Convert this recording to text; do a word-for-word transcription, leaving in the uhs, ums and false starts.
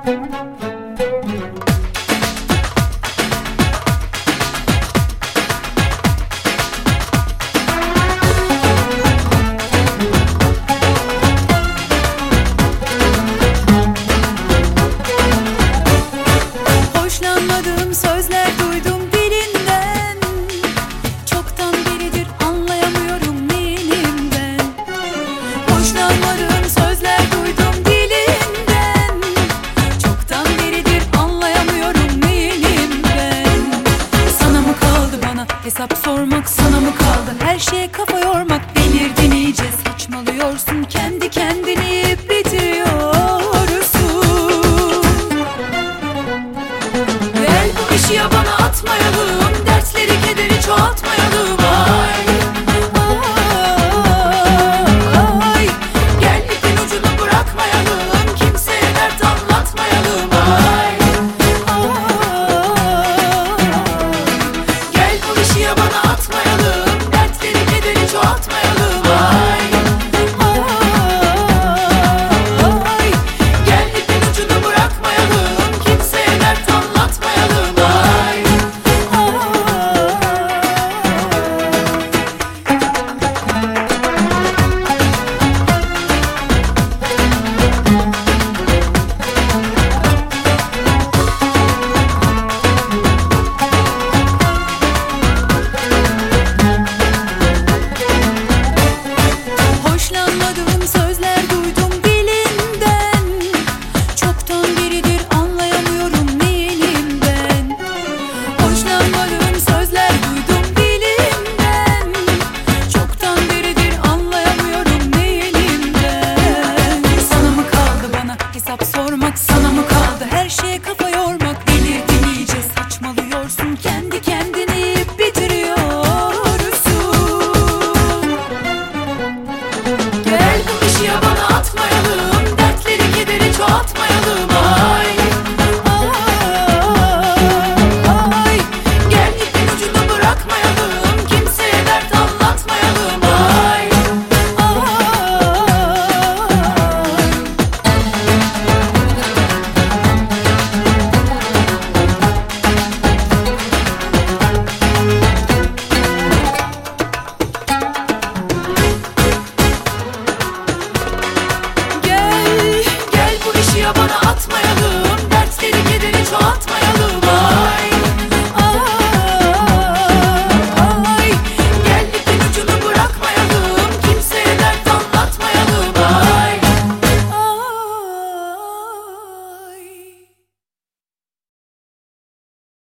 Hoşlanmadığım sözler duydum dilinden. Çoktan beridir anlayamıyorum neyim ben. Hoşlanmadığım sözler duydum dilinden. Çoktan beridir anlayamıyorum neyim ben. Sana mı kaldı bana hesap sormak, sana mı kaldı her şeye kafa yormak? Delirdin iyice, saçmalıyorsun, kendi kendini bitiriyorsun. Gel bu işi yabana atmayalım, dertleri kederi çoğaltmayalım. Ay, ay, gel ipin ucunu bırakmayalım, kimseye dert anlatmayalım. Ay, ay, gel bu işi yabana atmayalım, dertleri kederi çoğaltmayalım. Ay, ay, gel ipin ucunu bırakmayalım, kimseye dert anlatmayalım. Ay, hoşlanmadığım sözler duydum dilinden. Çoktan beridir anlayamıyorum neyim ben. Hoşlanmadığım sözler duydum dilinden. Çoktan beridir anlayamıyorum neyim ben. Sana mı kaldı bana hesap sormak, sana mı kaldı her şeye kafa yormak?